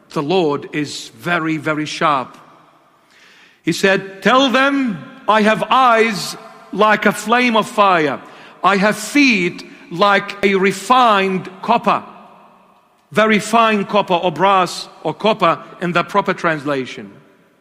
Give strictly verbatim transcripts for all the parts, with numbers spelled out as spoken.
the Lord is very, very sharp. He said, tell them, I have eyes like a flame of fire. I have feet like a refined copper. Very fine copper or brass or copper in the proper translation.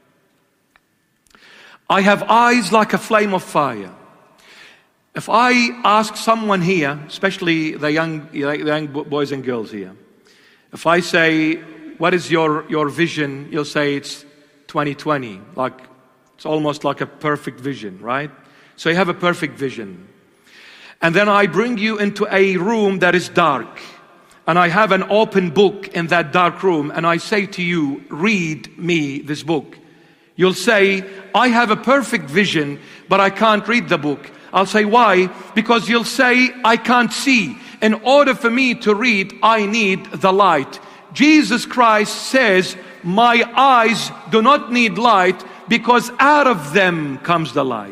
I have eyes like a flame of fire. If I ask someone here, especially the young, the young boys and girls here, if I say, what is your, your vision? You'll say it's twenty twenty. Like, it's almost like a perfect vision, right? So you have a perfect vision. And then I bring you into a room that is dark. And I have an open book in that dark room. And I say to you, read me this book. You'll say, I have a perfect vision, but I can't read the book. I'll say, why? Because you'll say, I can't see. In order for me to read, I need the light. Jesus Christ says, my eyes do not need light because out of them comes the light.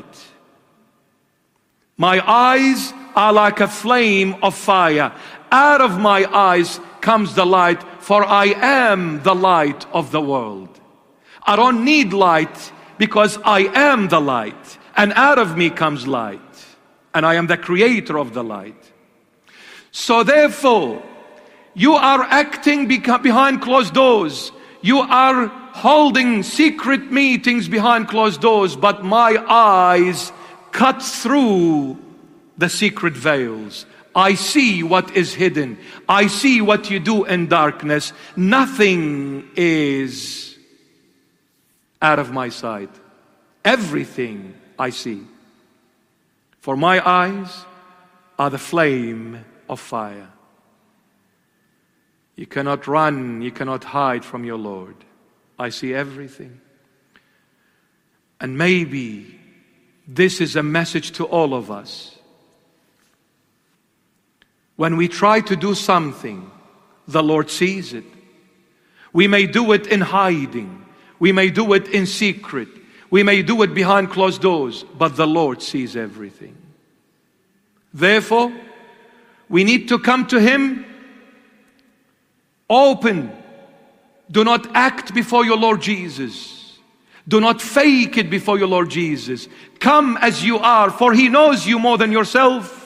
My eyes are like a flame of fire. Out of my eyes comes the light, for I am the light of the world. I don't need light because I am the light, and out of me comes light, and I am the creator of the light. So therefore, you are acting behind closed doors. You are holding secret meetings behind closed doors, but my eyes cut through the secret veils. I see what is hidden. I see what you do in darkness. Nothing is out of my sight. Everything I see. For my eyes are the flame of fire. You cannot run, you cannot hide from your Lord. I see everything. And maybe this is a message to all of us. When we try to do something, the Lord sees it. We may do it in hiding. We may do it in secret. We may do it behind closed doors, but the Lord sees everything. Therefore, we need to come to Him open. Do not act before your Lord Jesus. Do not fake it before your Lord Jesus. Come as you are, for He knows you more than yourself.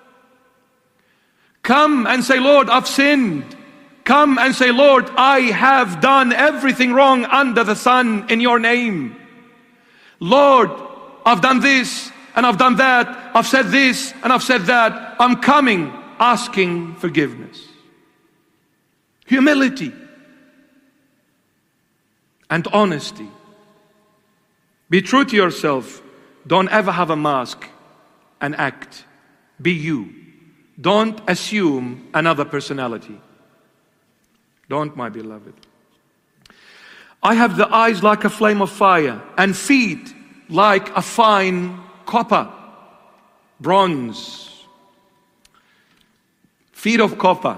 Come and say, Lord, I've sinned. Come and say, Lord, I have done everything wrong under the sun in your name. Lord, I've done this and I've done that. I've said this and I've said that. I'm coming asking forgiveness. Humility and honesty. Be true to yourself. Don't ever have a mask and act. Be you. Don't assume another personality. Don't, my beloved. I have the eyes like a flame of fire and feet like a fine copper, bronze. Feet of copper.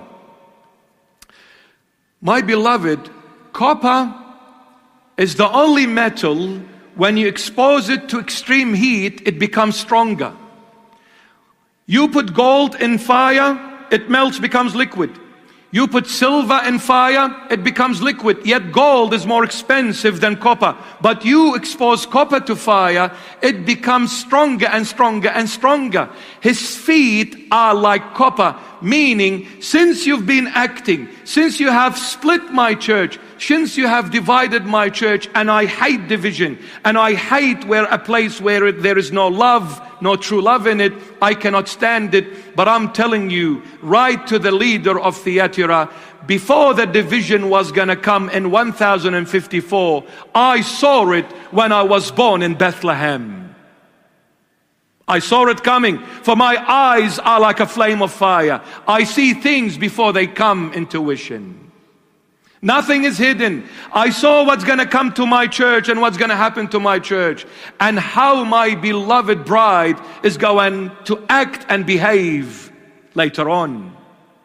My beloved, copper is the only metal, when you expose it to extreme heat, it becomes stronger. You put gold in fire, it melts, becomes liquid. You put silver in fire, it becomes liquid. Yet gold is more expensive than copper. But you expose copper to fire, it becomes stronger and stronger and stronger. His feet are like copper, meaning since you've been acting, since you have split my church, since you have divided my church, and I hate division, and I hate where a place where it, there is no love, no true love in it, I cannot stand it. But I'm telling you, write to the leader of Thyatira, before the division was going to come in one thousand fifty-four, I saw it when I was born in Bethlehem. I saw it coming, for my eyes are like a flame of fire. I see things before they come into fruition. Nothing is hidden. I saw what's going to come to my church and what's going to happen to my church, and how my beloved bride is going to act and behave later on.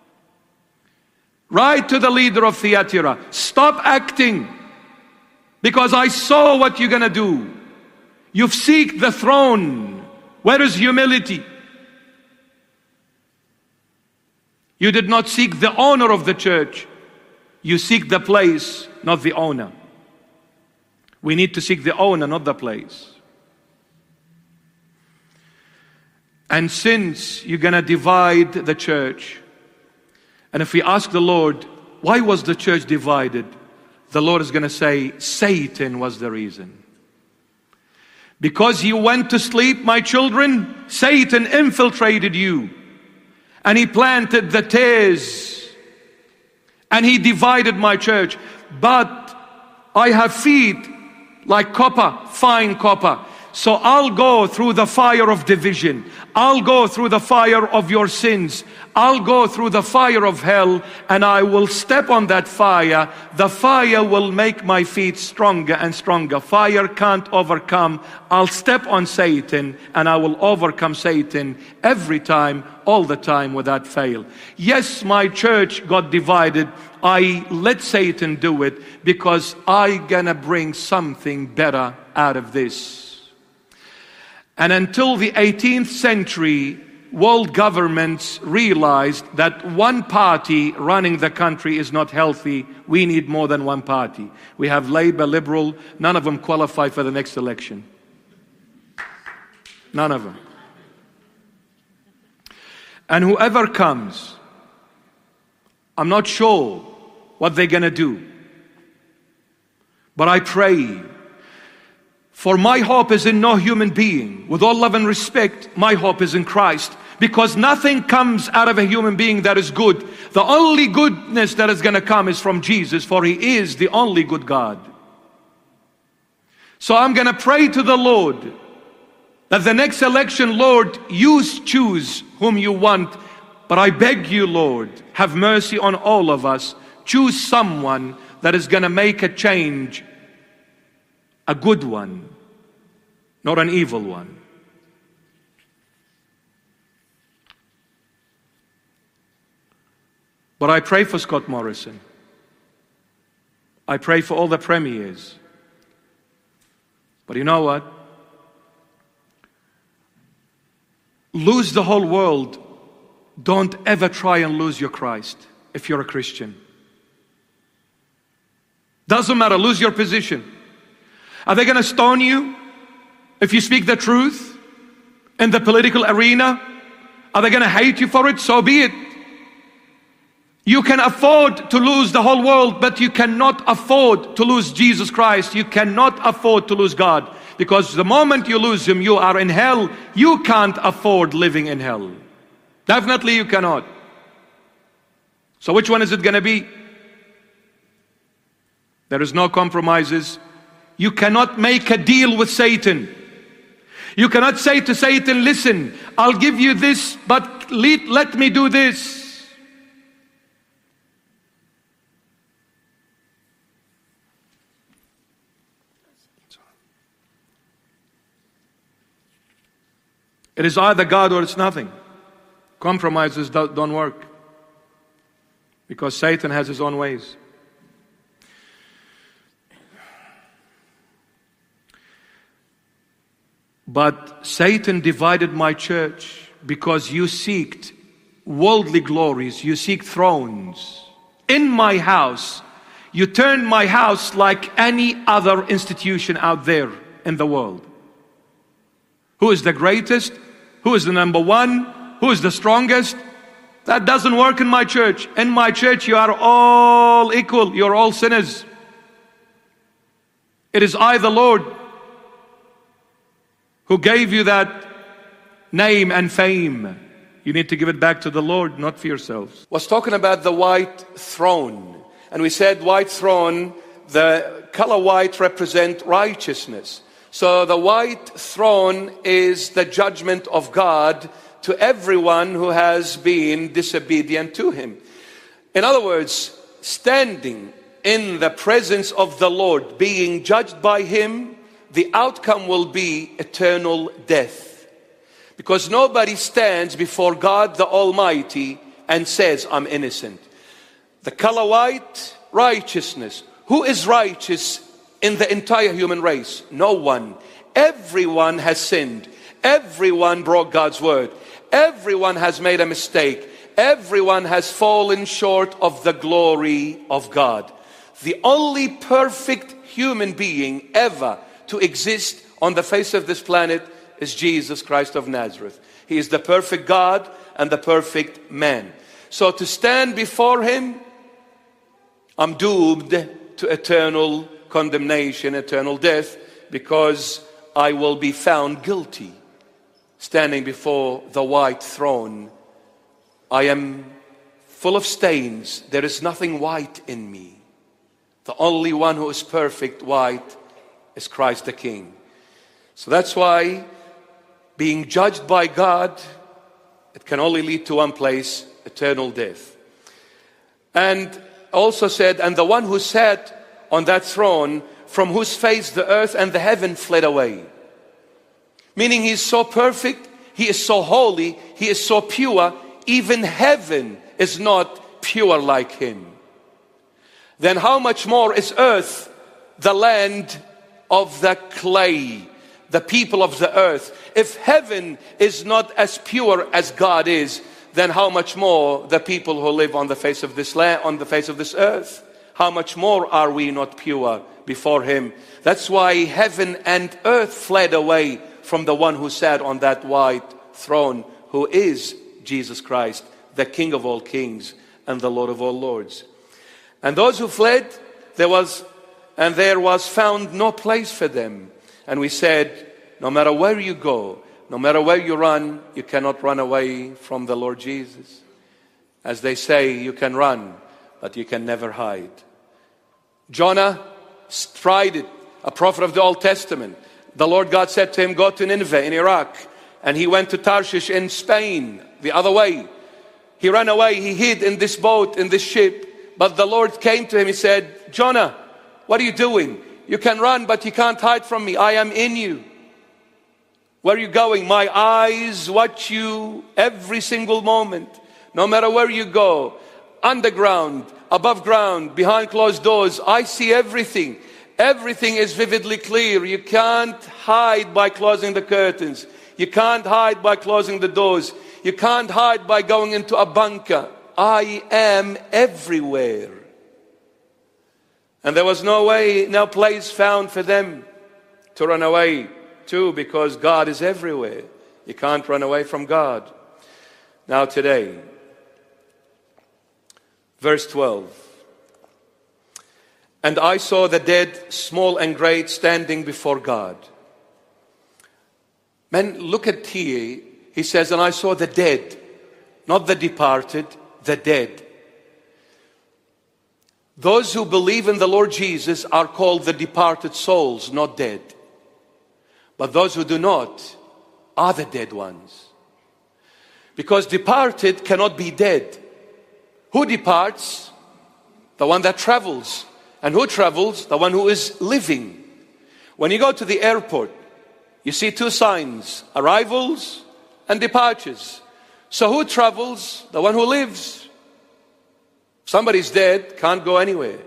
Write to the leader of Thyatira, stop acting, because I saw what you're going to do. You've seeked the throne. Where is humility? You did not seek the honor of the church. You seek the place not the owner. We need to seek the owner, not the place. And since you're going to divide the church, and if we ask the Lord, why was the church divided? The Lord is going to say, Satan was the reason. Because you went to sleep, my children, Satan infiltrated you. And he planted the tares. And he divided my church. But I have feet like copper, fine copper. So I'll go through the fire of division. I'll go through the fire of your sins. I'll go through the fire of hell, and I will step on that fire. The fire will make my feet stronger and stronger. Fire can't overcome. I'll step on Satan, and I will overcome Satan every time, all the time, without fail. Yes, my church got divided. I let Satan do it because I gonna bring something better out of this. And until the eighteenth century, world governments realized that one party running the country is not healthy. We need more than one party. We have Labour, Liberal, none of them qualify for the next election. None of them. And whoever comes, I'm not sure what they're going to do. But I pray, for my hope is in no human being. With all love and respect, my hope is in Christ. Because nothing comes out of a human being that is good. The only goodness that is going to come is from Jesus, for He is the only good God. So I'm going to pray to the Lord that the next election, Lord, you choose whom you want. But I beg you, Lord, have mercy on all of us. Choose someone that is going to make a change, a good one, not an evil one. But I pray for Scott Morrison. I pray for all the premiers. But you know what? Lose the whole world. Don't ever try and lose your Christ if you're a Christian. Doesn't matter, lose your position. Are they going to stone you if you speak the truth in the political arena? Are they going to hate you for it? So be it. You can afford to lose the whole world, but you cannot afford to lose Jesus Christ. You cannot afford to lose God. Because the moment you lose Him, you are in hell. You can't afford living in hell. Definitely you cannot. So which one is it going to be? There is no compromises. You cannot make a deal with Satan. You cannot say to Satan, listen, I'll give you this, but let, let me do this. It is either God or it's nothing. Compromises don't, don't work. Because Satan has his own ways. But Satan divided my church because you seeked worldly glories, you seek thrones. In my house, you turned my house like any other institution out there in the world. Who is the greatest? Who is the number one? Who is the strongest? That doesn't work in my church. In my church, you are all equal. You're all sinners. It is I, the Lord, who gave you that name and fame. You need to give it back to the Lord, not for yourselves. Was talking about the white throne. And we said white throne, the color white represent righteousness. So the white throne is the judgment of God to everyone who has been disobedient to Him. In other words, standing in the presence of the Lord, being judged by Him, the outcome will be eternal death. Because nobody stands before God the Almighty and says, I'm innocent. The color white, righteousness. Who is righteous in the entire human race? No one. Everyone has sinned. Everyone broke God's word. Everyone has made a mistake. Everyone has fallen short of the glory of God. The only perfect human being ever to exist on the face of this planet is Jesus Christ of Nazareth. He is the perfect God and the perfect man. So to stand before him, I'm doomed to eternal condemnation, eternal death, because I will be found guilty standing before the white throne. I am full of stains. There is nothing white in me. The only one who is perfect white is Christ the King. So that's why being judged by God, it can only lead to one place, eternal death. And also said, and the one who sat on that throne, from whose face the earth and the heaven fled away. Meaning he is so perfect, he is so holy, he is so pure, even heaven is not pure like him. Then how much more is earth, the land of the clay, the people of the earth? If heaven is not as pure as God is, then how much more the people who live on the face of this land, on the face of this earth? How much more are we not pure before him? That's why heaven and earth fled away from the one who sat on that white throne, who is Jesus Christ, the King of all kings and the Lord of all lords. And those who fled, there was, and there was found no place for them. And we said, no matter where you go, no matter where you run, you cannot run away from the Lord Jesus. As they say, you can run, but you can never hide. Jonah tried it, a prophet of the Old Testament. The Lord God said to him, go to Nineveh in Iraq. And he went to Tarshish in Spain, the other way. He ran away, he hid in this boat, in this ship. But the Lord came to him, he said, Jonah, what are you doing? You can run, but you can't hide from me. I am in you. Where are you going? My eyes watch you every single moment. No matter where you go, underground, above ground, behind closed doors, I see everything. Everything is vividly clear. You can't hide by closing the curtains. You can't hide by closing the doors. You can't hide by going into a bunker. I am everywhere. And there was no way, no place found for them to run away to, because God is everywhere. You can't run away from God. Now today, verse twelve. And I saw the dead, small and great, standing before God. Man, look at here. He says, and I saw the dead, not the departed, the dead. Those who believe in the Lord Jesus are called the departed souls, not dead. But those who do not are the dead ones. Because departed cannot be dead. Who departs? The one that travels. And who travels? The one who is living. When you go to the airport, you see two signs, arrivals and departures. So who travels? The one who lives. Somebody's dead, can't go anywhere.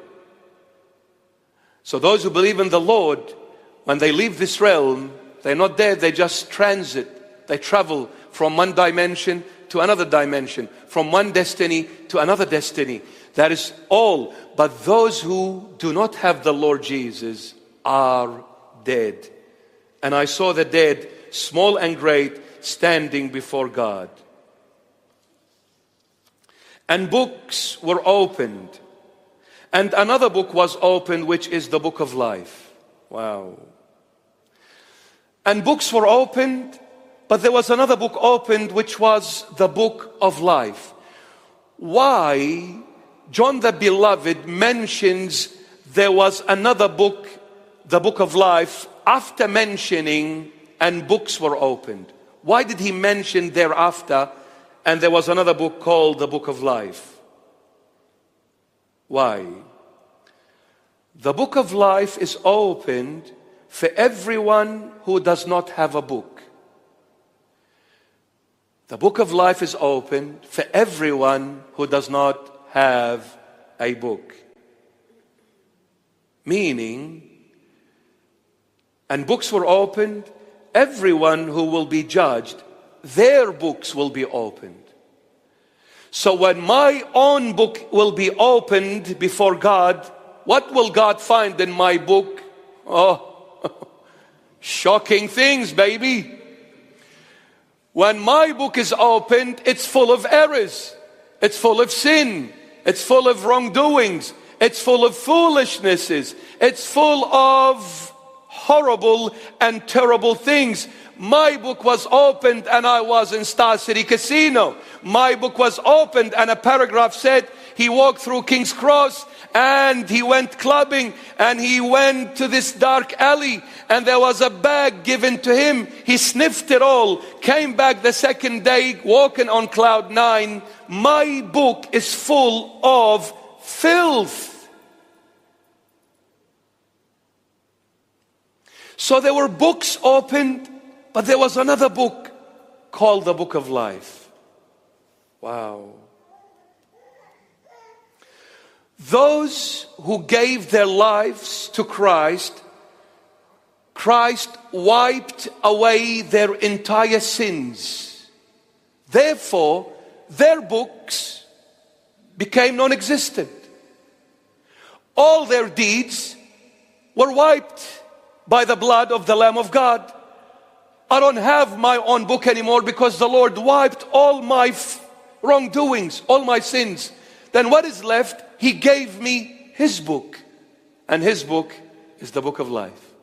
So those who believe in the Lord, when they leave this realm, they're not dead, they just transit. They travel from one dimension to another dimension, from one destiny to another destiny. That is all. But those who do not have the Lord Jesus are dead. And I saw the dead, small and great, standing before God. And books were opened. And another book was opened, which is the book of life. Wow. And books were opened, but there was another book opened, which was the book of life. Why John the Beloved mentions there was another book, the book of life, after mentioning and books were opened? Why did he mention thereafter and there was another book called the book of life? Why? The book of life is opened for everyone who does not have a book. The book of life is opened for everyone who does not have a book. Meaning, and books were opened, everyone who will be judged, their books will be opened. So when my own book will be opened before God, what will God find in my book? Oh, shocking things, baby. When my book is opened, it's full of errors. It's full of sin. It's full of wrongdoings. It's full of foolishnesses. It's full of horrible and terrible things. My book was opened and I was in Star City Casino. My book was opened and a paragraph said he walked through King's Cross and he went clubbing and he went to this dark alley and there was a bag given to him. He sniffed it all, came back the second day walking on cloud nine. My book is full of filth. So there were books opened, but there was another book called the Book of Life. Wow. Those who gave their lives to Christ, Christ wiped away their entire sins. Therefore, their books became non-existent. All their deeds were wiped by the blood of the Lamb of God. I don't have my own book anymore because the Lord wiped all my f- wrongdoings, all my sins. Then what is left? He gave me His book. And His book is the Book of Life.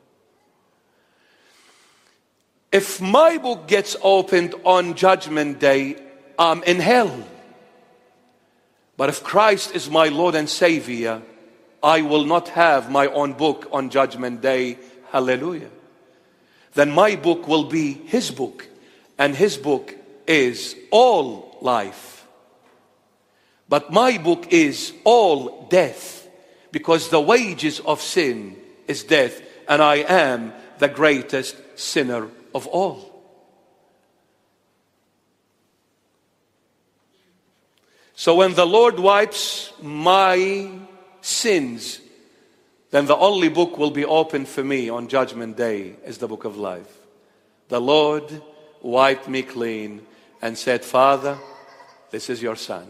If my book gets opened on Judgment Day, I'm in hell. But if Christ is my Lord and Savior, I will not have my own book on Judgment Day. Hallelujah. Then my book will be His book. And His book is all life. But my book is all death. Because the wages of sin is death. And I am the greatest sinner of all. So when the Lord wipes my sins, then the only book will be open for me on Judgment Day is the Book of Life. The Lord wiped me clean and said, Father, this is your son.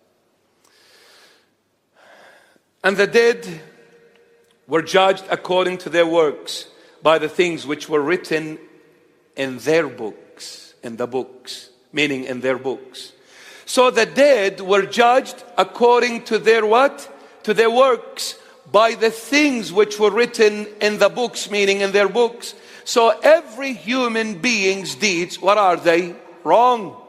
And the dead were judged according to their works by the things which were written in their books, in the books, meaning in their books. So the dead were judged according to their what? To their works, by the things which were written in the books, meaning in their books. So every human being's deeds, what are they? Wrong.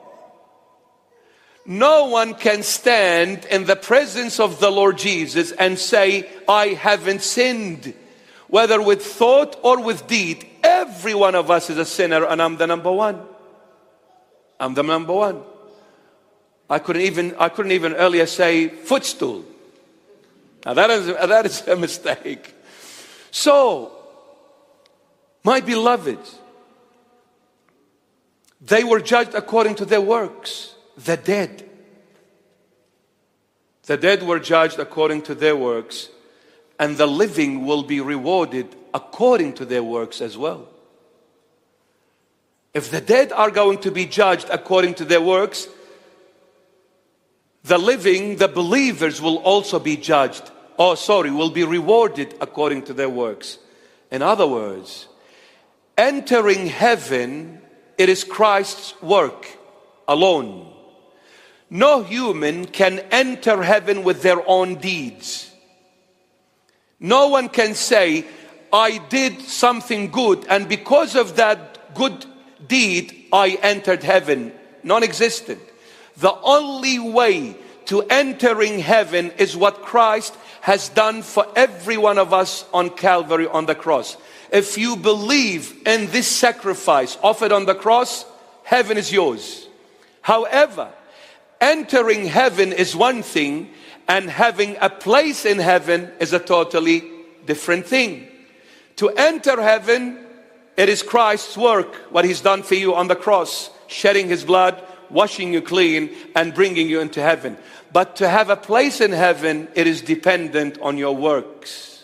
No one can stand in the presence of the Lord Jesus and say, I haven't sinned. Whether with thought or with deed, every one of us is a sinner, and I'm the number one. I'm the number one. I couldn't even, I couldn't even earlier say footstool. Now that is, that is a mistake. So, my beloved, they were judged according to their works. The dead. The dead were judged according to their works, and the living will be rewarded according to their works as well. If the dead are going to be judged according to their works, the living, the believers will also be judged. Oh, sorry, will be rewarded according to their works. In other words, entering heaven, it is Christ's work alone. No human can enter heaven with their own deeds. No one can say, I did something good, and because of that good deed, I entered heaven. Non-existent. The only way to entering heaven is what Christ has done for every one of us on Calvary on the cross. If you believe in this sacrifice offered on the cross, heaven is yours. However, entering heaven is one thing, and having a place in heaven is a totally different thing. To enter heaven, it is Christ's work, what He's done for you on the cross, shedding His blood, washing you clean, and bringing you into heaven. But to have a place in heaven, it is dependent on your works.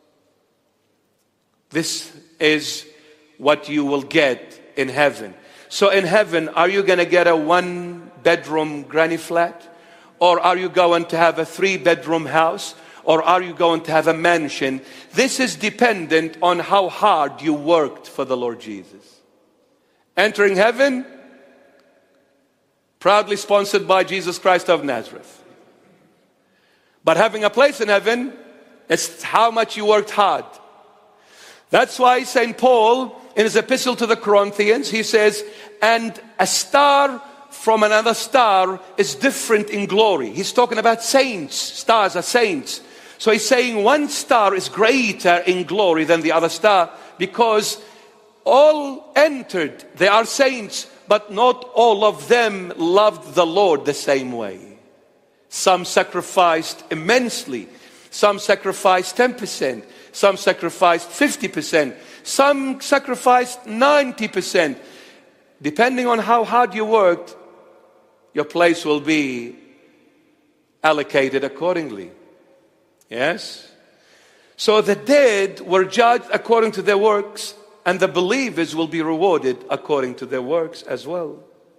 This is what you will get in heaven. So in heaven, are you going to get a one bedroom granny flat? Or are you going to have a three bedroom house? Or are you going to have a mansion? This is dependent on how hard you worked for the Lord Jesus. Entering heaven, proudly sponsored by Jesus Christ of Nazareth. But having a place in heaven, it's how much you worked hard. That's why Saint Paul, in his epistle to the Corinthians, he says, and a star from another star is different in glory. He's talking about saints. Stars are saints. So he's saying one star is greater in glory than the other star, because all entered, they are saints, but not all of them loved the Lord the same way. Some sacrificed immensely. Some sacrificed ten percent. Some sacrificed fifty percent. Some sacrificed ninety percent. Depending on how hard you worked, your place will be allocated accordingly. Yes? So the dead were judged according to their works, and the believers will be rewarded according to their works as well.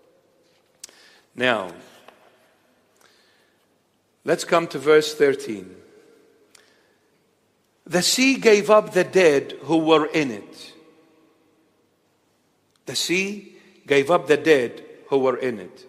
Now, let's come to verse thirteen. The sea gave up the dead who were in it. The sea gave up the dead who were in it.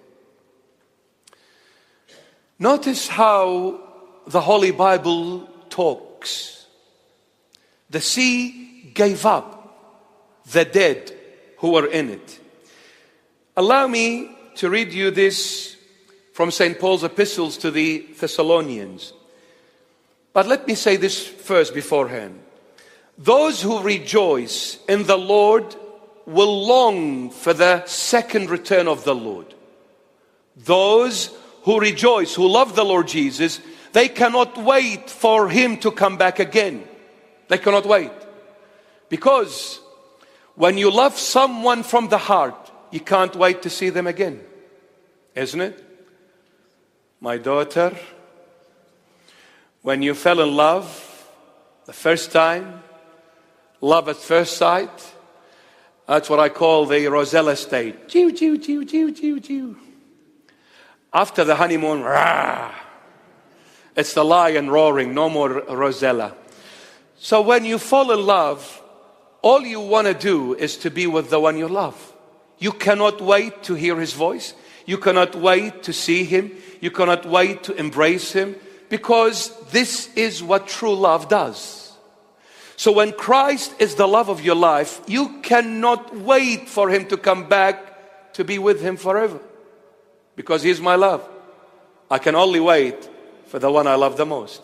Notice how the Holy Bible talks. The sea gave up the dead who were in it. Allow me to read you this from Saint Paul's epistles to the Thessalonians. But let me say this first beforehand. Those who rejoice in the Lord will long for the second return of the Lord. Those who rejoice, who love the Lord Jesus, they cannot wait for Him to come back again. They cannot wait. Because when you love someone from the heart, you can't wait to see them again. Isn't it? My daughter, when you fell in love the first time, love at first sight, that's what I call the Rosella state. Chew, chew, chew, chew, chew, chew. After the honeymoon, rah, it's the lion roaring, no more Rosella. So when you fall in love, all you want to do is to be with the one you love. You cannot wait to hear his voice. You cannot wait to see him. You cannot wait to embrace him, because this is what true love does. So when Christ is the love of your life, you cannot wait for him to come back to be with him forever, because he is my love. I can only wait for the one I love the most.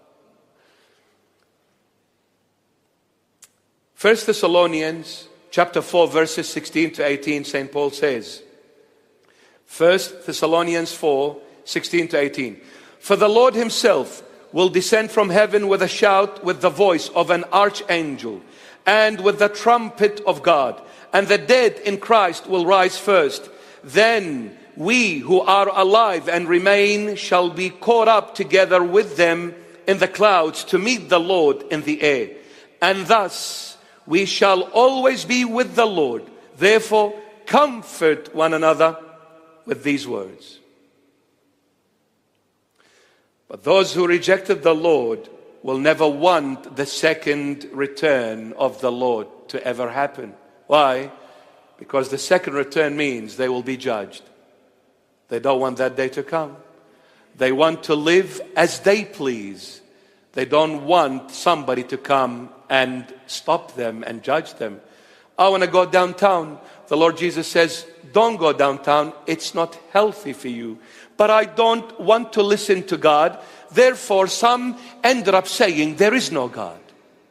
First Thessalonians chapter four, verses sixteen to eighteen, Saint Paul says, First Thessalonians four, sixteen to eighteen. For the Lord himself will descend from heaven with a shout, with the voice of an archangel, and with the trumpet of God. And the dead in Christ will rise first. Then we who are alive and remain shall be caught up together with them in the clouds to meet the Lord in the air. And thus we shall always be with the Lord. Therefore, comfort one another with these words. But those who rejected the Lord will never want the second return of the Lord to ever happen. Why? Because the second return means they will be judged. They don't want that day to come. They want to live as they please. They don't want somebody to come and stop them and judge them. I want to go downtown. The Lord Jesus says, don't go downtown. It's not healthy for you. But I don't want to listen to God. Therefore, some ended up saying there is no God.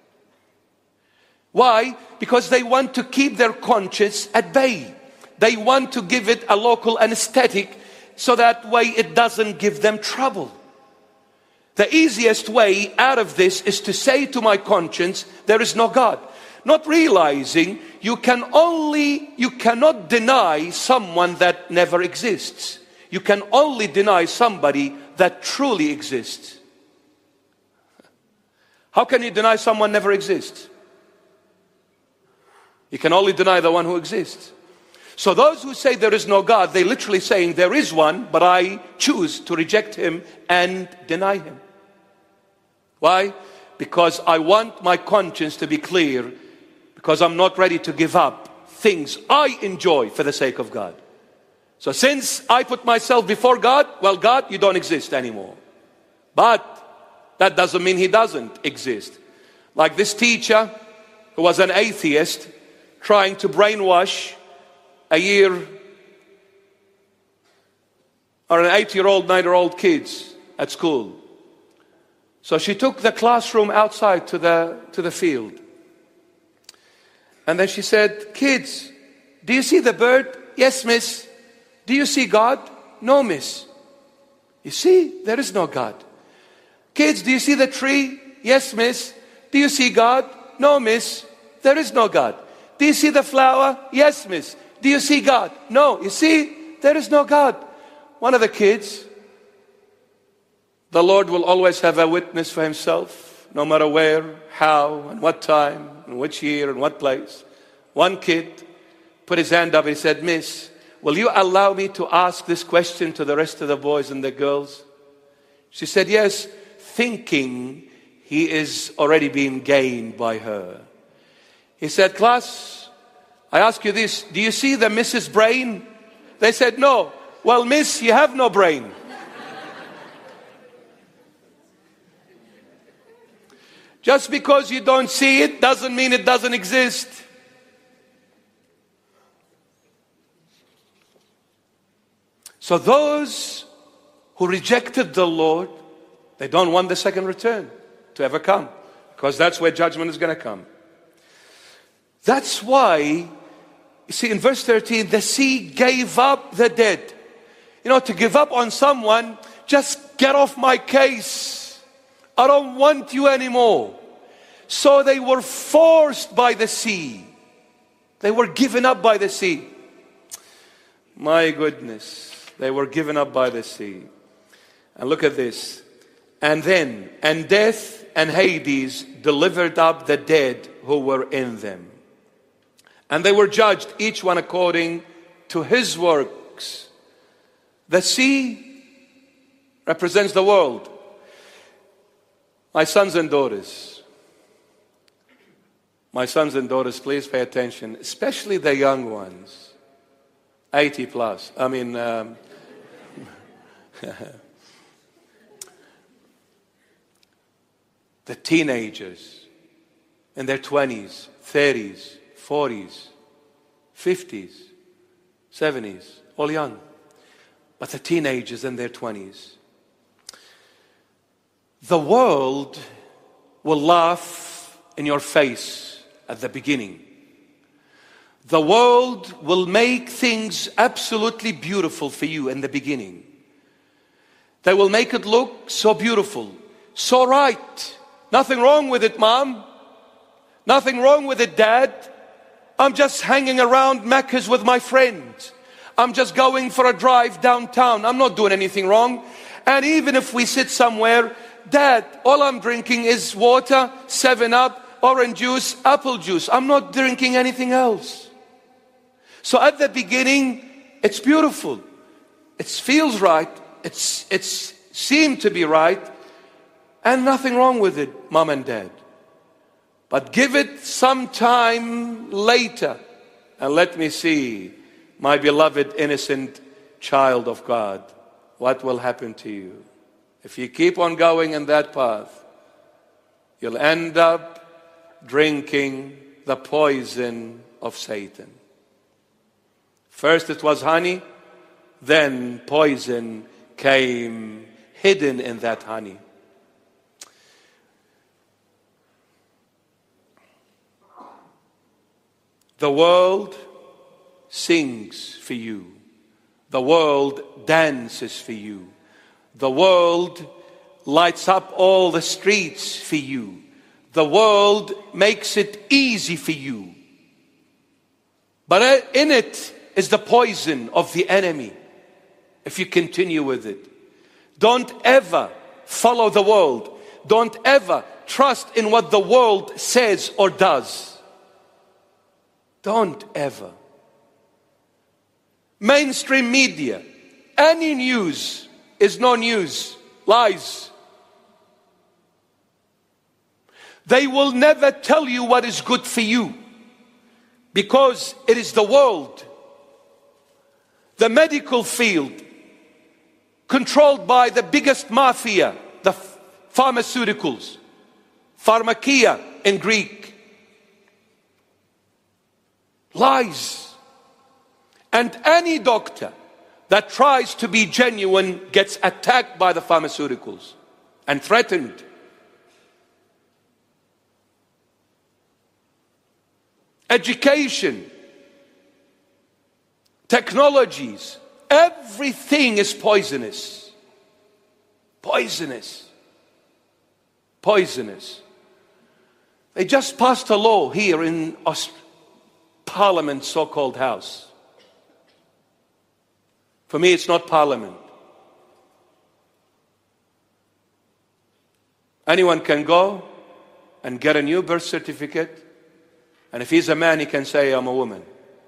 Why? Because they want to keep their conscience at bay. They want to give it a local anesthetic so that way it doesn't give them trouble. The easiest way out of this is to say to my conscience, there is no God. Not realizing you can only, you cannot deny someone that never exists. You can only deny somebody that truly exists. How can you deny someone never exists? You can only deny the one who exists. So those who say there is no God, they literally saying there is one, but I choose to reject him and deny him. Why? Because I want my conscience to be clear, because I'm not ready to give up things I enjoy for the sake of God. So since I put myself before God, well, God, you don't exist anymore. But that doesn't mean He doesn't exist. Like this teacher who was an atheist trying to brainwash a year or an eight-year-old, nine-year-old kids at school. So she took the classroom outside to the, to the field. And then she said, kids, do you see the bird? Yes, miss. Do you see God? No, miss. You see, there is no God. Kids, do you see the tree? Yes, miss. Do you see God? No, miss. There is no God. Do you see the flower? Yes, miss. Do you see God? No. You see, there is no God. One of the kids, the Lord will always have a witness for Himself, no matter where, how, and what time, and which year, and what place. One kid put his hand up and he said, Miss, will you allow me to ask this question to the rest of the boys and the girls? She said, yes, thinking he is already being gained by her. He said, class, I ask you this, do you see the Missus Brain? They said, no. Well, miss, you have no brain. Just because you don't see it doesn't mean it doesn't exist. So those who rejected the Lord, they don't want the second return to ever come, because that's where judgment is going to come. That's why, you see, in verse thirteen, the sea gave up the dead. You know, to give up on someone, just get off my case. I don't want you anymore. So they were forced by the sea. They were given up by the sea. My goodness. They were given up by the sea. And look at this. And then, and death and Hades delivered up the dead who were in them. And they were judged, each one according to his works. The sea represents the world. My sons and daughters, my sons and daughters, please pay attention, especially the young ones, eighty plus. I mean, um, the teenagers in their twenties, thirties, forties, fifties, seventies, all young. But the teenagers in their twenties. The world will laugh in your face at the beginning. The world will make things absolutely beautiful for you in the beginning. They will make it look so beautiful, so right. Nothing wrong with it, Mom. Nothing wrong with it, Dad. I'm just hanging around Macca's with my friends. I'm just going for a drive downtown. I'm not doing anything wrong. And even if we sit somewhere, Dad, all I'm drinking is water, seven up, orange juice, apple juice. I'm not drinking anything else. So at the beginning, it's beautiful. It feels right. It's, it's seemed to be right. And nothing wrong with it, Mom and Dad. But give it some time later and let me see, my beloved innocent child of God, what will happen to you. If you keep on going in that path, you'll end up drinking the poison of Satan. First it was honey, then poison came hidden in that honey. The world sings for you. The world dances for you. The world lights up all the streets for you. The world makes it easy for you. But in it is the poison of the enemy if you continue with it. Don't ever follow the world. Don't ever trust in what the world says or does. Don't ever. Mainstream media, any news is no news. Lies. They will never tell you what is good for you, because it is the world, the medical field, controlled by the biggest mafia, the pharmaceuticals, pharmakia in Greek. Lies. And any doctor that tries to be genuine gets attacked by the pharmaceuticals and threatened. Education, technologies, everything is poisonous. Poisonous. Poisonous. They just passed a law here in Aust- Parliament, so-called house. For me, it's not Parliament. Anyone can go and get a new birth certificate, and if he's a man, he can say, I'm a woman.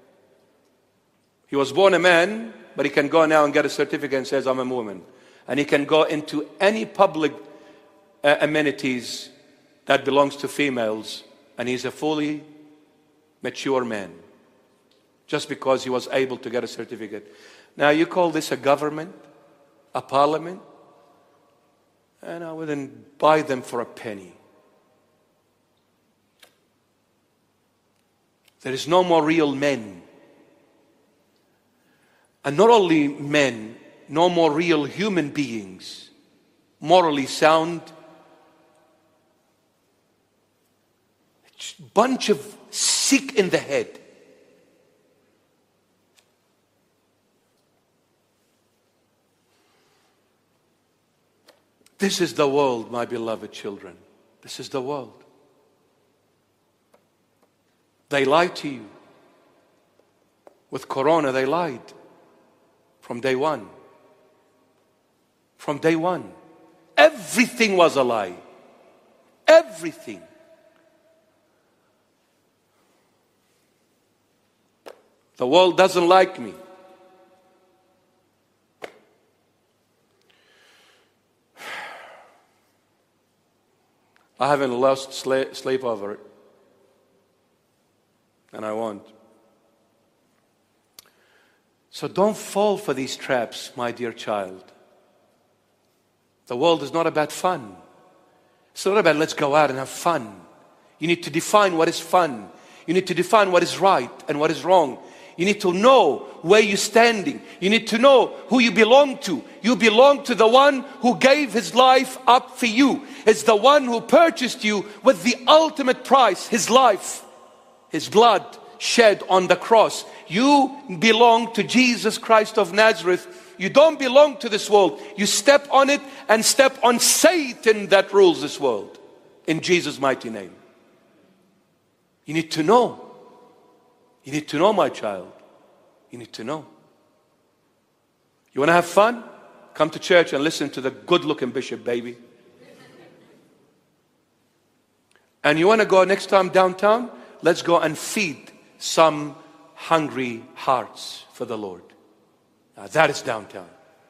He was born a man, but he can go now and get a certificate and says, I'm a woman. And he can go into any public uh, amenities that belongs to females, and he's a fully mature man, just because he was able to get a certificate. Now, you call this a government, a parliament? And I wouldn't buy them for a penny. There is no more real men. And not only men, no more real human beings, morally sound. Bunch of sick in the head. This is the world, my beloved children. This is the world. They lied to you. With Corona, they lied. From day one. From day one. Everything was a lie. Everything. The world doesn't like me. I haven't lost sleep over it. And I won't. So don't fall for these traps, my dear child. The world is not about fun. It's not about let's go out and have fun. You need to define what is fun. You need to define what is right and what is wrong. You need to know where you're standing. You need to know who you belong to. You belong to the one who gave his life up for you. It's the one who purchased you with the ultimate price, his life, his blood shed on the cross. You belong to Jesus Christ of Nazareth. You don't belong to this world. You step on it and step on Satan that rules this world. In Jesus' mighty name. You need to know. You need to know, my child. You need to know. You want to have fun? Come to church and listen to the good-looking bishop, baby. And you want to go next time downtown? Let's go and feed some hungry hearts for the Lord. Now that is downtown.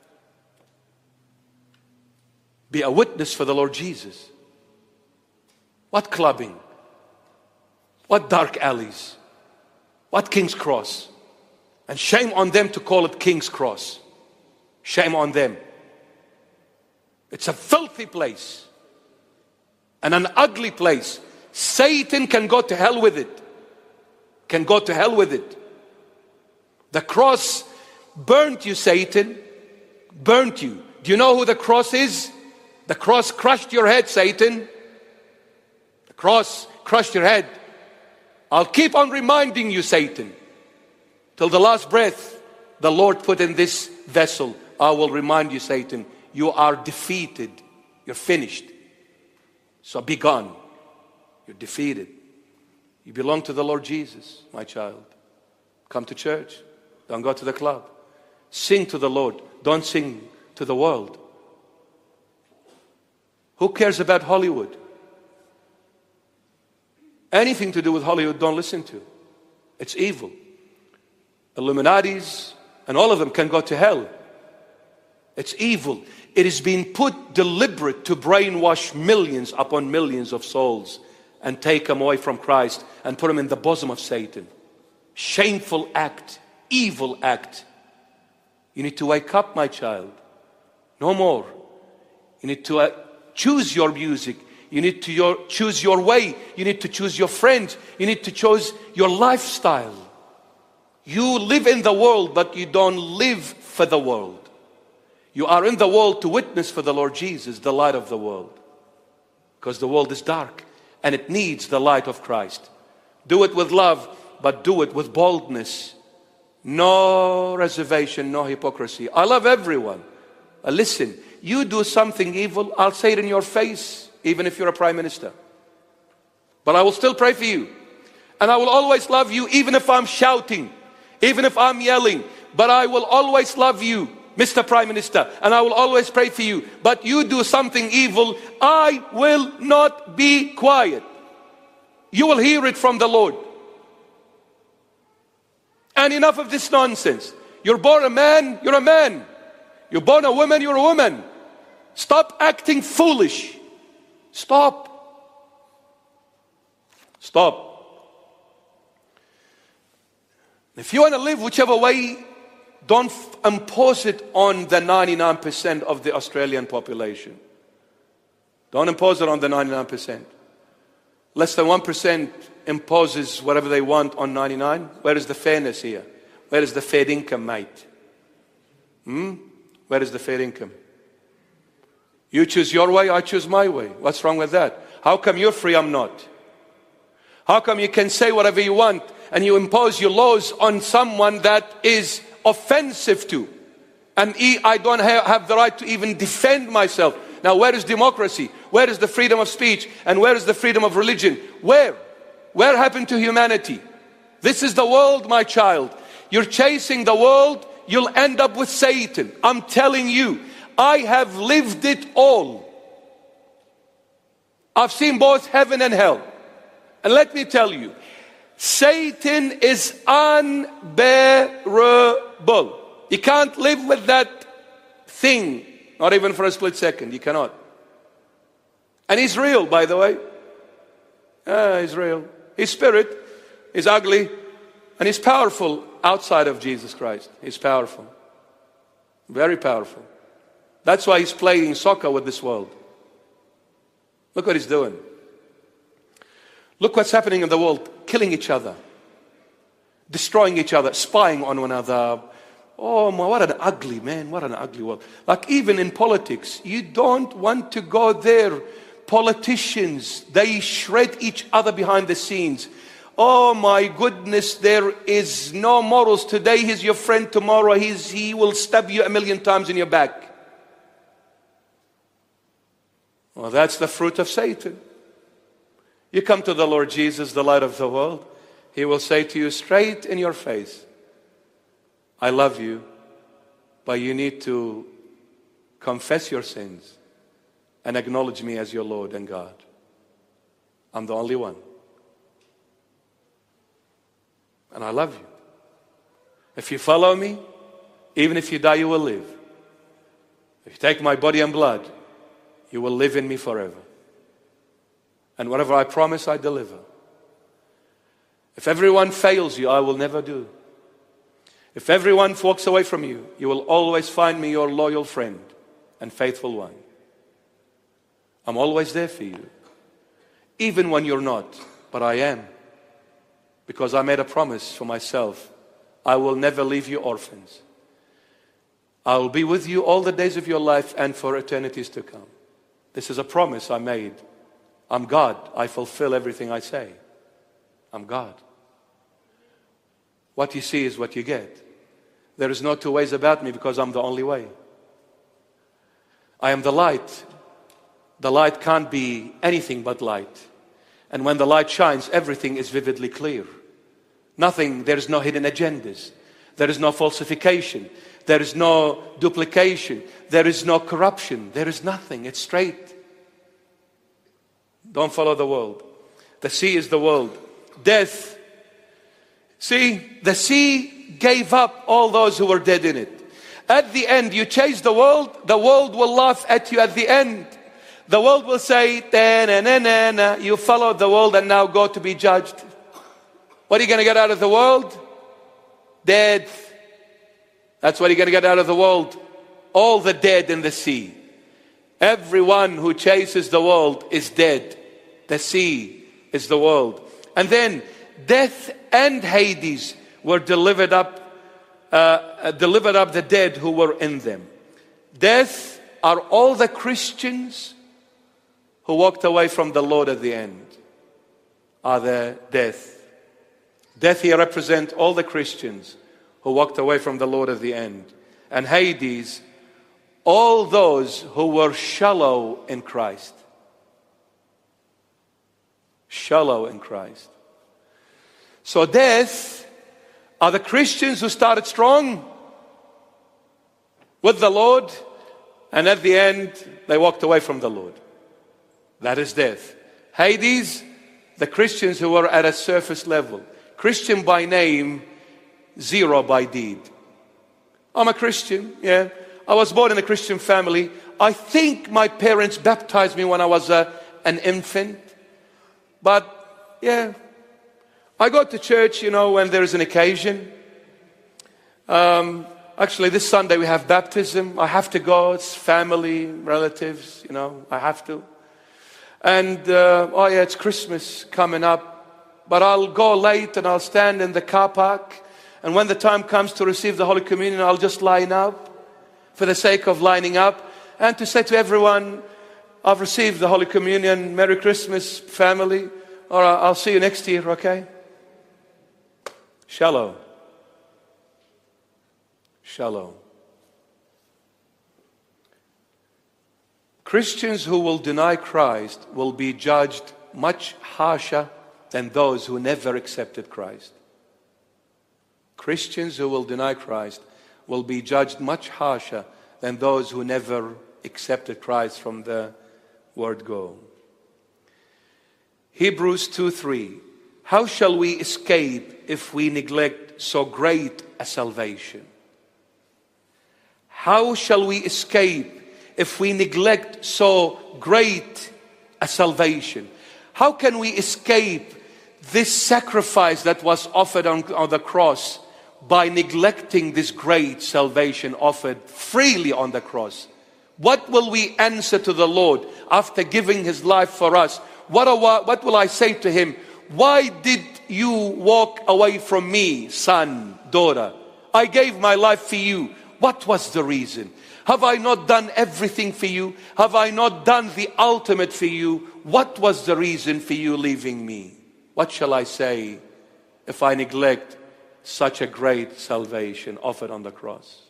Be a witness for the Lord Jesus. What clubbing? What dark alleys? What King's Cross? And shame on them to call it King's Cross. Shame on them. It's a filthy place. And an ugly place. Satan can go to hell with it. Can go to hell with it. The cross burnt you, Satan. Burnt you. Do you know who the cross is? The cross crushed your head, Satan. The cross crushed your head. I'll keep on reminding you, Satan. Till the last breath the Lord put in this vessel, I will remind you, Satan, you are defeated. You're finished. So be gone. You're defeated. You belong to the Lord Jesus, my child. Come to church. Don't go to the club. Sing to the Lord. Don't sing to the world. Who cares about Hollywood? Anything to do with Hollywood, don't listen to. It's evil. Illuminatis and all of them can go to hell. It's evil. It is being put deliberate to brainwash millions upon millions of souls. and take them away from Christ and put them in the bosom of Satan. Shameful act, evil act. You need to wake up, my child. No more. You need to uh, choose your music. You need to your, choose your way. You need to choose your friends. You need to choose your lifestyle. You live in the world, but you don't live for the world. You are in the world to witness for the Lord Jesus, the light of the world. Because the world is dark and it needs the light of Christ. Do it with love, but do it with boldness. No reservation, no hypocrisy. I love everyone. Uh, listen, you do something evil, I'll say it in your face, even if you're a prime minister. But I will still pray for you. And I will always love you, even if I'm shouting, even if I'm yelling. But I will always love you, Mister Prime Minister, and I will always pray for you. But you do something evil, I will not be quiet. You will hear it from the Lord. And enough of this nonsense. You're born a man, you're a man. You're born a woman, you're a woman. Stop acting foolish. Stop. Stop. If you want to live whichever way, don't f- impose it on the ninety-nine percent of the Australian population. Don't impose it on the ninety-nine percent. Less than one percent imposes whatever they want on ninety-nine. Where is the fairness here? Where is the fair income, mate? Hmm? Where is the fair income? You choose your way, I choose my way. What's wrong with that? How come you're free, I'm not? How come you can say whatever you want and you impose your laws on someone that is offensive to? And I don't have the right to even defend myself. Now, where is democracy? Where is the freedom of speech? And where is the freedom of religion? Where? Where happened to humanity? This is the world, my child. You're chasing the world, you'll end up with Satan. I'm telling you, I have lived it all. I've seen both heaven and hell. And let me tell you, Satan is unbearable. You can't live with that thing, not even for a split second. You cannot. And he's real, by the way. Ah, he's real. His spirit is ugly and he's powerful outside of Jesus Christ. He's powerful. Very powerful. That's why he's playing soccer with this world. Look what he's doing. Look what's happening in the world. Killing each other. Destroying each other. Spying on one another. Oh, my, what an ugly, man. What an ugly world. Like even in politics, you don't want to go there. Politicians, they shred each other behind the scenes. Oh my goodness, there is no morals. Today he's your friend, tomorrow he's, he will stab you a million times in your back. Well, that's the fruit of Satan. You come to the Lord Jesus, the light of the world. He will say to you straight in your face, I love you, but you need to confess your sins and acknowledge me as your Lord and God. I'm the only one. And I love you. If you follow me, even if you die, you will live. If you take my body and blood, you will live in me forever. And whatever I promise, I deliver. If everyone fails you, I will never do. If everyone walks away from you, you will always find me your loyal friend and faithful one. I'm always there for you. Even when you're not, but I am. Because I made a promise for myself. I will never leave you orphans. I will be with you all the days of your life and for eternities to come. This is a promise I made. I'm God. I fulfill everything I say. I'm God. What you see is what you get. There is no two ways about me because I'm the only way. I am the light. The light can't be anything but light. And when the light shines, everything is vividly clear. Nothing, there is no hidden agendas. There is no falsification. There is no duplication. There is no corruption. There is nothing. It's straight. Don't follow the world. The sea is the world. Death. See, the sea gave up all those who were dead in it. At the end, you chase the world, the world will laugh at you at the end. The world will say, na, na, na, na, na. You followed the world and now go to be judged. What are you going to get out of the world? Dead. That's what you're going to get out of the world. All the dead in the sea. Everyone who chases the world is dead. The sea is the world. And then death and Hades were delivered up, uh, delivered up the dead who were in them. Death are all the Christians who walked away from the Lord at the end. Are the death. Death here represents all the Christians who walked away from the Lord at the end. And Hades, all those who were shallow in Christ. Shallow in Christ. So death are the Christians who started strong with the Lord, and at the end they walked away from the Lord. That is death. Hades, the Christians who were at a surface level. Christian by name, zero by deed. I'm a Christian, yeah. I was born in a Christian family. I think my parents baptized me when I was a, an infant. But, yeah, I go to church, you know, when there is an occasion. Um, actually, this Sunday we have baptism. I have to go. It's family, relatives, you know, I have to. And, uh, oh yeah, it's Christmas coming up. But I'll go late and I'll stand in the car park. And when the time comes to receive the Holy Communion, I'll just line up for the sake of lining up. And to say to everyone, I've received the Holy Communion. Merry Christmas, family. Or I'll see you next year, okay? Shallow. Shallow. Christians who will deny Christ will be judged much harsher than those who never accepted Christ. Christians who will deny Christ will be judged much harsher than those who never accepted Christ from the word go. Hebrews two three. How shall we escape if we neglect so great a salvation? How shall we escape if we neglect so great a salvation? How can we escape this sacrifice that was offered on, on the cross by neglecting this great salvation offered freely on the cross? What will we answer to the Lord after giving His life for us? What, are, what will I say to Him? Why did you walk away from me, son, daughter? I gave my life for you. What was the reason? Have I not done everything for you? Have I not done the ultimate for you? What was the reason for you leaving me? What shall I say if I neglect such a great salvation offered on the cross?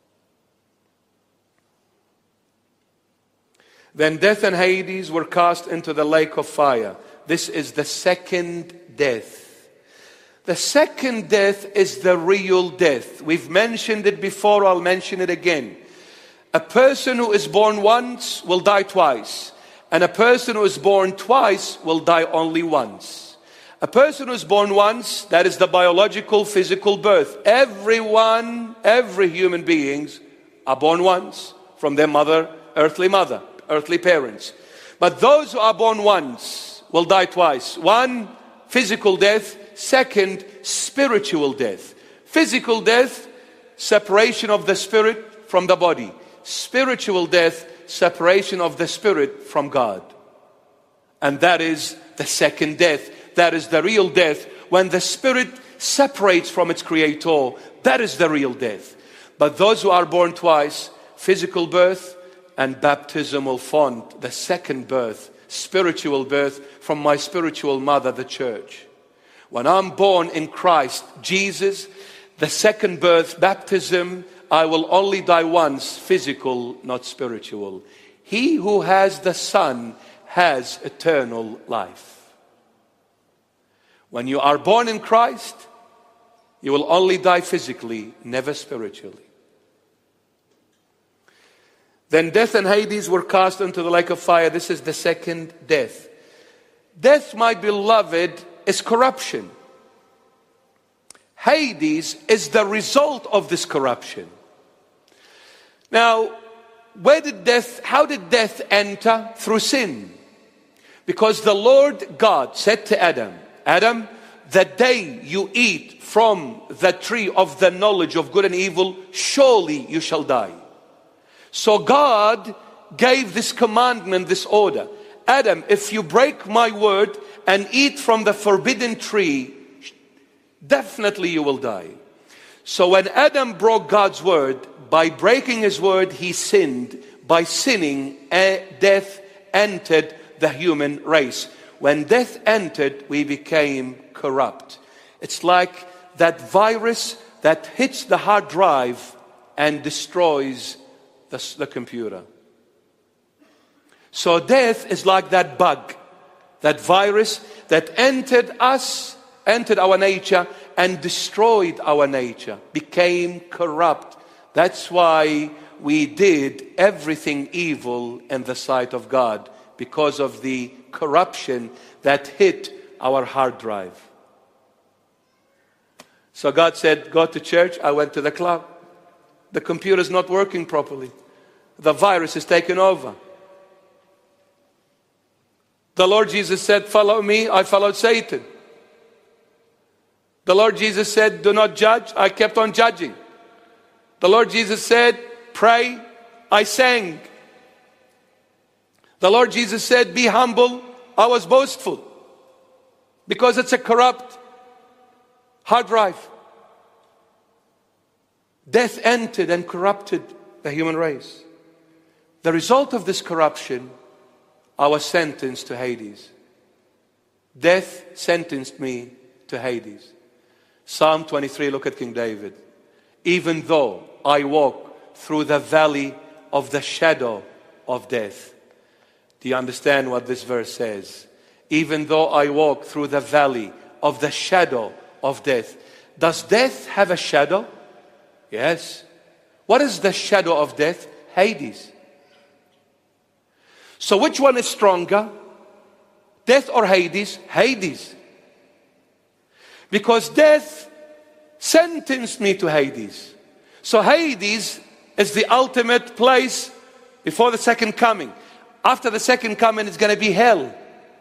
Then death and Hades were cast into the lake of fire. This is the second death. The second death is the real death. We've mentioned it before, I'll mention it again. A person who is born once will die twice. And a person who is born twice will die only once. A person who is born once, that is the biological, physical birth. Everyone, every human beings are born once from their mother, earthly mother, earthly parents. But those who are born once will die twice. One, physical death. Second, spiritual death. Physical death, separation of the spirit from the body. Spiritual death, separation of the spirit from God. And that is the second death. That is the real death. When the spirit separates from its creator, that is the real death. But those who are born twice, physical birth and baptismal font, the second birth, spiritual birth from my spiritual mother, the church. When I'm born in Christ Jesus, the second birth, baptism, I will only die once, physical, not spiritual. He who has the Son has eternal life. When you are born in Christ, you will only die physically, never spiritually. Then death and Hades were cast into the lake of fire. This is the second death. Death, my beloved, is corruption. Hades is the result of this corruption. Now, where did death, how did death enter? Through sin. Because the Lord God said to Adam, Adam, the day you eat from the tree of the knowledge of good and evil, surely you shall die. So God gave this commandment, this order. Adam, if you break my word and eat from the forbidden tree, definitely you will die. So when Adam broke God's word, by breaking his word, he sinned. By sinning, death entered the human race. When death entered, we became corrupt. It's like that virus that hits the hard drive and destroys the, the computer. So death is like that bug, that virus that entered us, entered our nature and destroyed our nature, became corrupt. That's why we did everything evil in the sight of God, because of the corruption that hit our hard drive. So God said, go to church. I went to the club. The computer's not working properly. The virus is taken over. The Lord Jesus said, follow me. I followed Satan. The Lord Jesus said, do not judge. I kept on judging. The Lord Jesus said, pray. I sang. The Lord Jesus said, be humble. I was boastful. Because it's a corrupt hard drive. Death entered and corrupted the human race. The result of this corruption, I was sentenced to Hades. Death sentenced me to Hades. Psalm twenty-three, look at King David. Even though I walk through the valley of the shadow of death. Do you understand what this verse says? Even though I walk through the valley of the shadow of death. Does death have a shadow? Yes. What is the shadow of death? Hades. So which one is stronger? Death or Hades? Hades. Because death sentenced me to Hades. So Hades is the ultimate place before the second coming. After the second coming, it's going to be hell.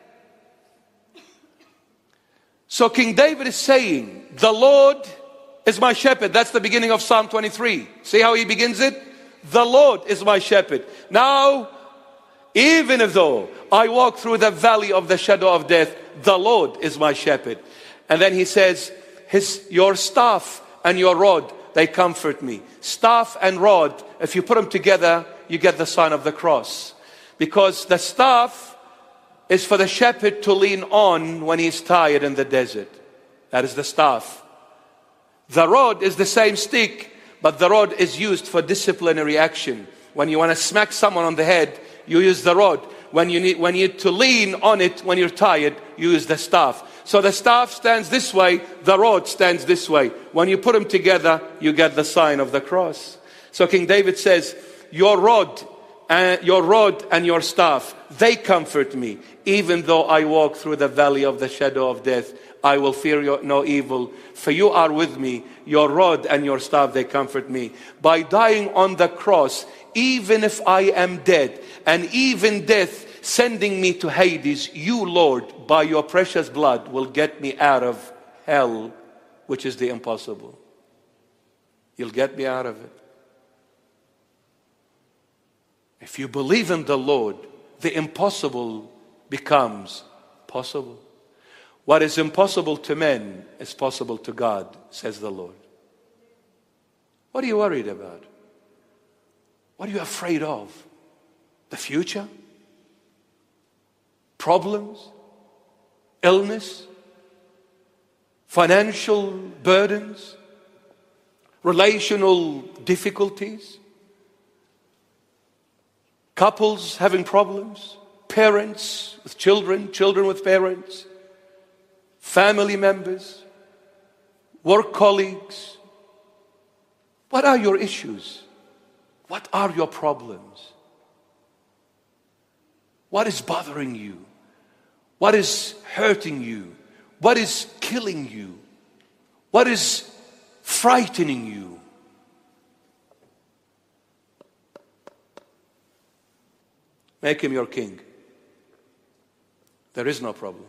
So King David is saying, the Lord is my shepherd. That's the beginning of Psalm twenty-three. See how he begins it? The Lord is my shepherd. Now, even if though I walk through the valley of the shadow of death, the Lord is my shepherd. And then he says, His, your staff and your rod, they comfort me. Staff and rod, if you put them together, you get the sign of the cross. Because the staff is for the shepherd to lean on when he's tired in the desert. That is the staff. The rod is the same stick, but the rod is used for disciplinary action. When you want to smack someone on the head, you use the rod. When you need, when you need to lean on it when you're tired, you use the staff. So the staff stands this way, the rod stands this way. When you put them together, you get the sign of the cross. So King David says, your rod, uh, your rod and your staff, they comfort me. Even though I walk through the valley of the shadow of death, I will fear your, no evil. For you are with me, your rod and your staff, they comfort me. By dying on the cross, even if I am dead, and even death sending me to Hades, you, Lord, by your precious blood, will get me out of hell, which is the impossible. You'll get me out of it. If you believe in the Lord, the impossible becomes possible. What is impossible to men is possible to God, says the Lord. What are you worried about? What are you afraid of? The future? Problems? Illness? Financial burdens? Relational difficulties? Couples having problems? Parents with children? Children with parents? Family members? Work colleagues? What are your issues? What are your problems? What is bothering you? What is hurting you? What is killing you? What is frightening you? Make him your king. There is no problem.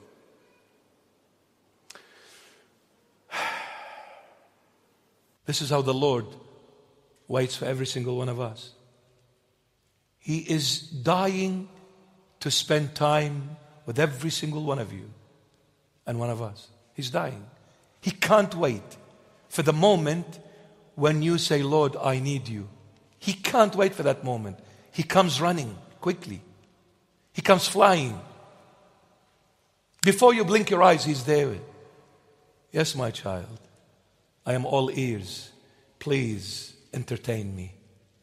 This is how the Lord waits for every single one of us. He is dying to spend time with every single one of you and one of us. He's dying. He can't wait for the moment when you say, Lord, I need you. He can't wait for that moment. He comes running quickly. He comes flying. Before you blink your eyes, He's there. Yes, my child, I am all ears. Please entertain me.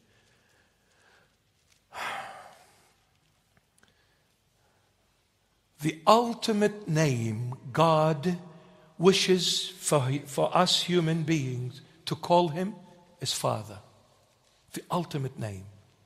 The ultimate name God wishes for, for us human beings to call Him is Father. The ultimate name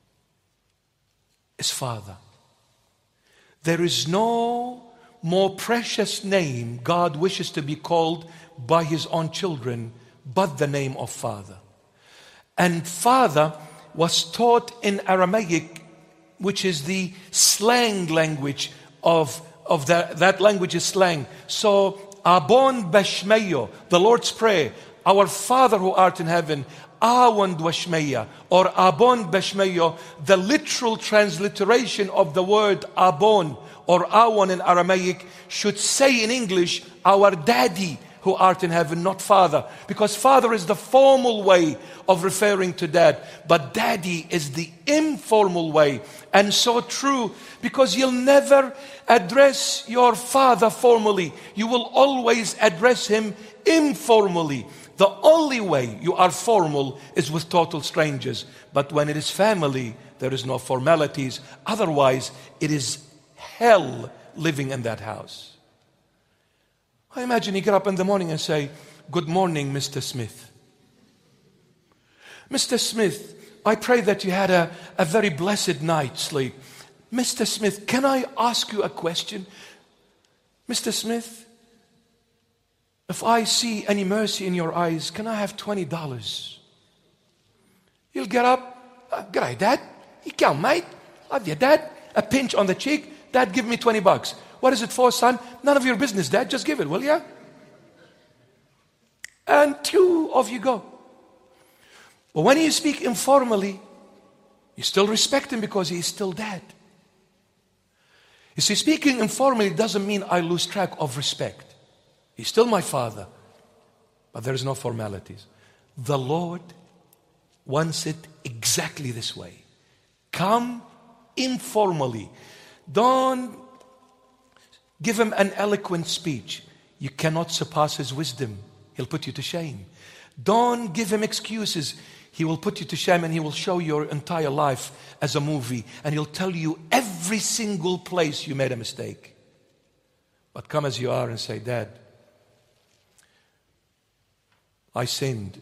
is Father. There is no more precious name God wishes to be called by His own children but the name of Father. And Father was taught in Aramaic, which is the slang language of, of that, that language is slang. So, Abon Bashmeyo, the Lord's Prayer, our Father who art in heaven, Awon Dwashmeya, or Abon Bashmeyo, the literal transliteration of the word Abon or Awon in Aramaic should say in English, our Daddy who art in heaven, not Father. Because Father is the formal way of referring to Dad. But Daddy is the informal way. And so true, because you'll never address your Father formally. You will always address Him informally. The only way you are formal is with total strangers. But when it is family, there is no formalities. Otherwise, it is hell living in that house. I imagine you get up in the morning and say, good morning, Mister Smith. Mister Smith, I pray that you had a, a very blessed night's sleep. Mister Smith, can I ask you a question? Mister Smith, if I see any mercy in your eyes, can I have twenty dollars? You'll get up. Uh, G'day, Dad. You come, mate. Love you, Dad. A pinch on the cheek. Dad, give me twenty bucks. What is it for, son? None of your business, Dad. Just give it, will you? And two of you go. But when you speak informally, you still respect him because he is still Dad. You see, speaking informally doesn't mean I lose track of respect. He's still my Father. But there is no formalities. The Lord wants it exactly this way. Come informally. Don't give Him an eloquent speech. You cannot surpass His wisdom. He'll put you to shame. Don't give Him excuses. He will put you to shame and He will show your entire life as a movie. And He'll tell you every single place you made a mistake. But come as you are and say, Dad, I sinned.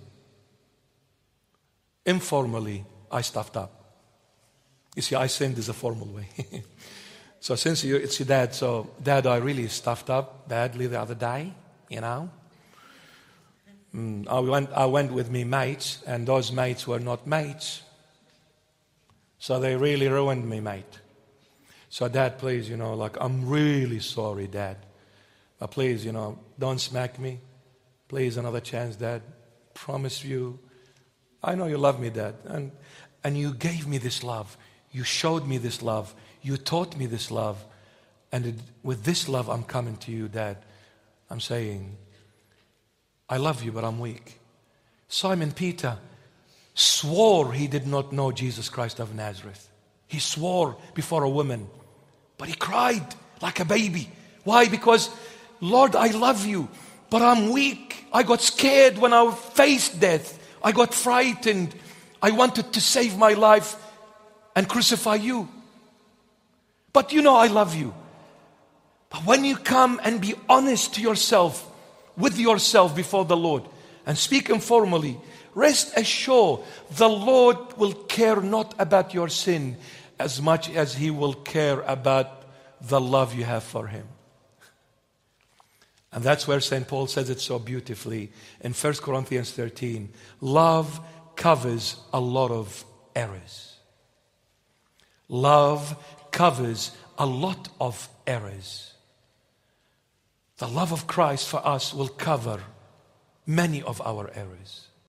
Informally, I stuffed up. You see, I sinned is a formal way. So since you, it's your dad, so Dad, I really stuffed up badly the other day, you know. Mm, I went, I went with me mates, and those mates were not mates. So they really ruined me, mate. So Dad, please, you know, like, I'm really sorry, Dad. But please, you know, don't smack me. Please, another chance, Dad. Promise you. I know you love me, Dad. And, and you gave me this love. You showed me this love. You taught me this love. And it, with this love, I'm coming to you, Dad. I'm saying, I love you, but I'm weak. Simon Peter swore he did not know Jesus Christ of Nazareth. He swore before a woman. But he cried like a baby. Why? Because, Lord, I love you, but I'm weak. I got scared when I faced death. I got frightened. I wanted to save my life and crucify you. But you know I love you. But when you come and be honest to yourself, with yourself before the Lord, and speak informally, rest assured the Lord will care not about your sin as much as He will care about the love you have for Him. And that's where Saint Paul says it so beautifully in First Corinthians thirteen. Love covers a lot of errors. Love covers a lot of errors. The love of Christ for us will cover many of our errors.